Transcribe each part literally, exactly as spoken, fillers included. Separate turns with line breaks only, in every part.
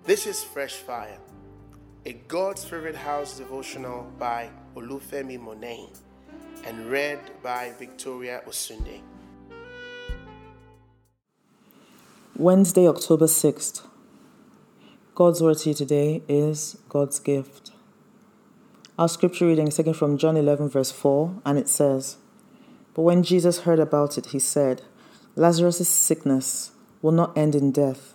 This is Fresh Fire, a God's Favorite House devotional by Olufemi Monet and read by Victoria Osunde.
Wednesday, October sixth. God's word to you today is God's gift. Our scripture reading is taken from John eleven verse four, and it says, "But when Jesus heard about it, he said, 'Lazarus' sickness will not end in death.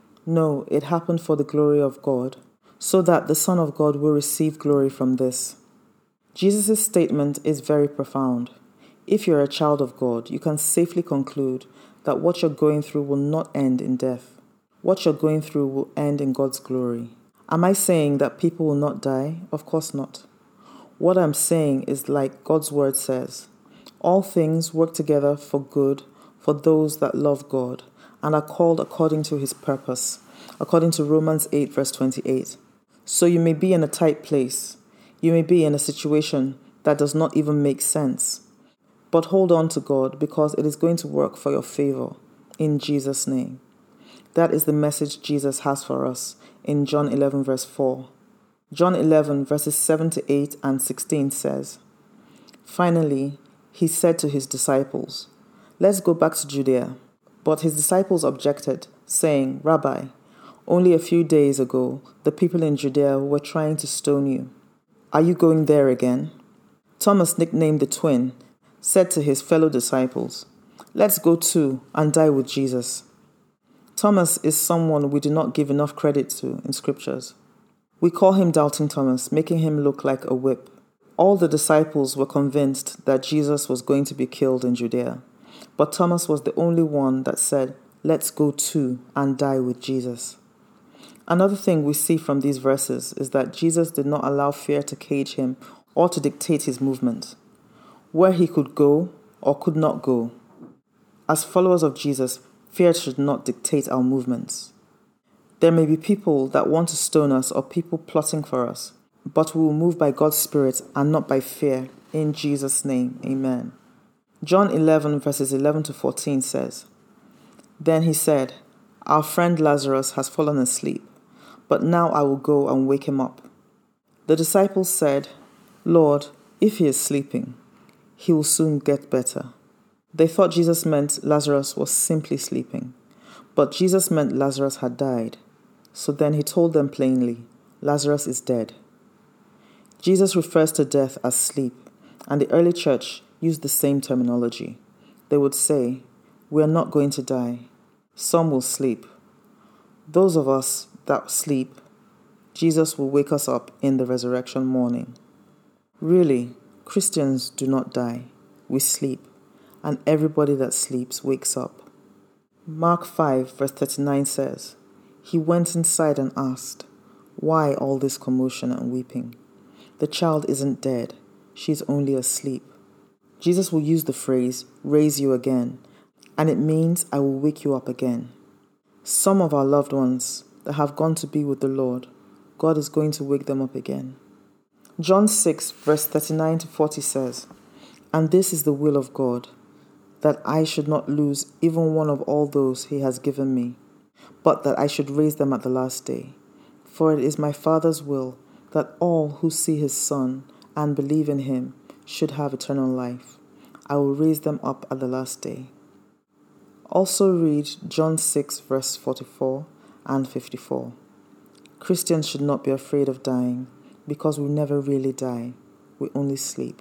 No, it happened for the glory of God, so that the Son of God will receive glory from this.'" Jesus' statement is very profound. If you're a child of God, you can safely conclude that what you're going through will not end in death. What you're going through will end in God's glory. Am I saying that people will not die? Of course not. What I'm saying is like God's word says, all things work together for good for those that love God and are called according to his purpose, according to Romans eight verse twenty-eight. So you may be in a tight place. You may be in a situation that does not even make sense. But hold on to God because it is going to work for your favor in Jesus' name. That is the message Jesus has for us in John eleven verse four. John eleven verses seven to eight and sixteen says, "Finally, he said to his disciples, 'Let's go back to Judea.' But his disciples objected, saying, 'Rabbi, only a few days ago, the people in Judea were trying to stone you. Are you going there again?' Thomas, nicknamed the twin, said to his fellow disciples, 'Let's go too and die with Jesus.'" Thomas is someone we do not give enough credit to in scriptures. We call him Doubting Thomas, making him look like a whip. All the disciples were convinced that Jesus was going to be killed in Judea, but Thomas was the only one that said, "Let's go too and die with Jesus." Another thing we see from these verses is that Jesus did not allow fear to cage him or to dictate his movement, where he could go or could not go. As followers of Jesus, fear should not dictate our movements. There may be people that want to stone us or people plotting for us, but we will move by God's Spirit and not by fear. In Jesus' name, amen. John eleven verses eleven to fourteen says, "Then he said, 'Our friend Lazarus has fallen asleep, but now I will go and wake him up.' The disciples said, 'Lord, if he is sleeping, he will soon get better.' They thought Jesus meant Lazarus was simply sleeping, but Jesus meant Lazarus had died. So then he told them plainly, 'Lazarus is dead.'" Jesus refers to death as sleep, and the early church used the same terminology. They would say, "We are not going to die. Some will sleep. Those of us that sleep, Jesus will wake us up in the resurrection morning." Really, Christians do not die. We sleep, and everybody that sleeps wakes up. Mark five verse thirty-nine says, "He went inside and asked, 'Why all this commotion and weeping? The child isn't dead. She's only asleep.'" Jesus will use the phrase, "raise you again," and it means I will wake you up again. Some of our loved ones that have gone to be with the Lord, God is going to wake them up again. John six verse thirty-nine to forty says, "And this is the will of God, that I should not lose even one of all those he has given me, but that I should raise them at the last day. For it is my Father's will that all who see his Son and believe in him should have eternal life. I will raise them up at the last day." Also read John six verse forty-four and fifty-four. Christians should not be afraid of dying because we never really die. We only sleep.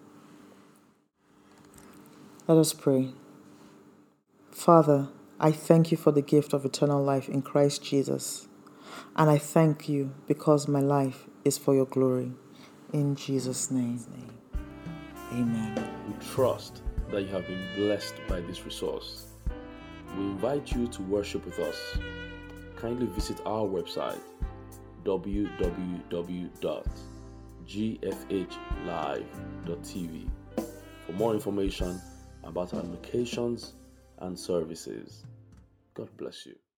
Let us pray. Father, I thank you for the gift of eternal life in Christ Jesus. And I thank you because my life is for your glory. In Jesus' name, amen.
We trust that you have been blessed by this resource. We invite you to worship with us. Kindly visit our website, w w w dot g f h live dot t v, for more information about our locations and services. God bless you.